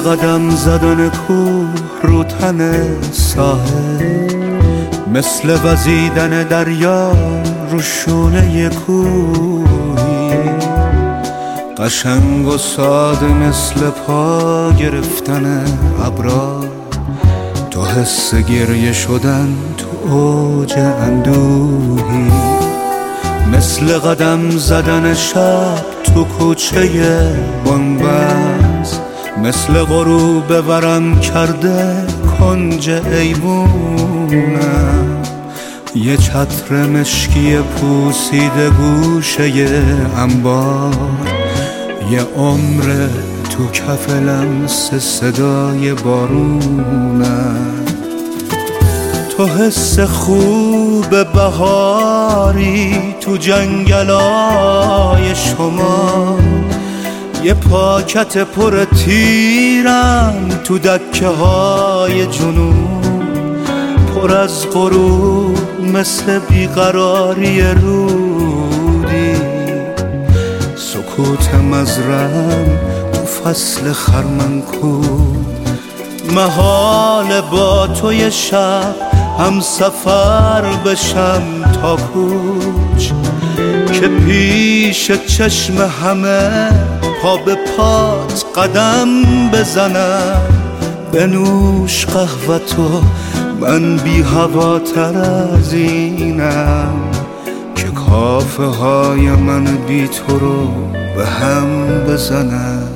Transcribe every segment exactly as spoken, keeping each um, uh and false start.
قدم زدن کوه رو تن ساحل، مثل وزیدن دریا رو شونه کوهی، قشنگ و ساده مثل پا گرفتن ابرا، تو حس گریه شدن تو اوج اندوهی، مثل قدم زدن شب تو کوچه بنبست، مثل غروب ورم کرده کنج ایوونم، یه چتر مشکی پوسیده گوشه انبار، یه عمر تو کف لمس صدای بارونم، تو حس خوب بهاری تو جنگلای شما، یه پاکت پر تیرم تو دکه های جنوب، پر از غروب مثل بیقراری رودی، سکوت مزرم تو فصل خرمنکو، محال با توی شب هم سفر بشم تا کوچ، که پیش چشم همه پا به پات قدم بزنم، بنوش قهوتو من بی هواتر از اینم، که کافه های من بی تو رو به هم بزنم.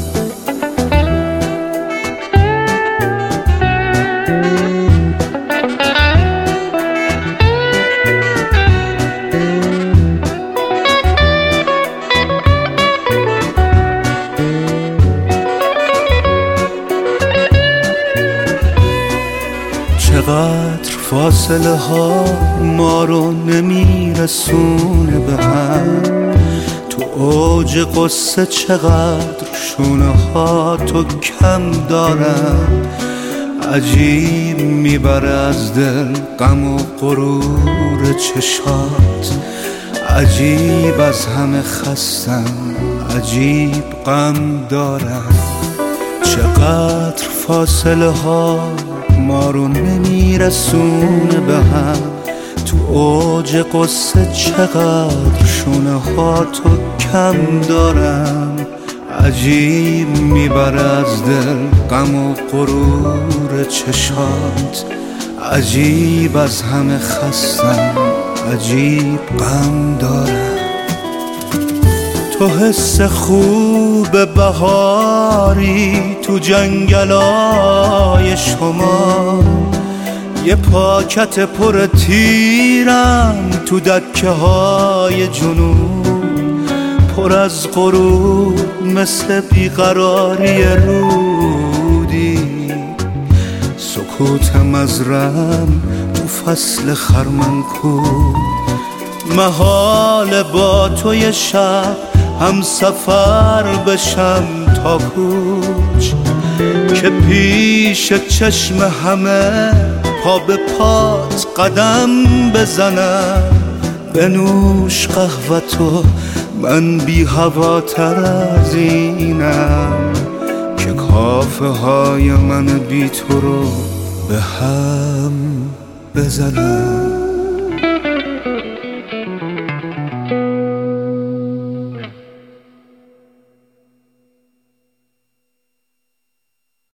چقدر فاصله ها ما رو نمیرسونه به هم، تو اوج قصه چقدر شونه ها تو کم دارم، عجیب میبره از دل غم و غرور چشات، عجیب از همه خستم، عجیب غم دارم، چقدر فاصله ها ما رو نمیرسونه به هم، تو اوج قصه چقدر شونه ها تو کم دارم، عجیب میبره از دل غم و غرور چشات، عجیب از همه خستم، عجیب غم دارم، تو حس خوب بهاری تو جنگلای شما، یه پاکت پر تیرم تو دکه های جنوب، پر از غروب مثل بیقراری رودی، سکوت مزرم تو فصل خرمنکو، محال با توی شب هم سفر بشم تا کوچ، که پیش چشم همه پا به پات قدم بزنم، بنوش قهوتو من بی هواتر از اینم، که کافه های من بی تو رو به هم بزنم.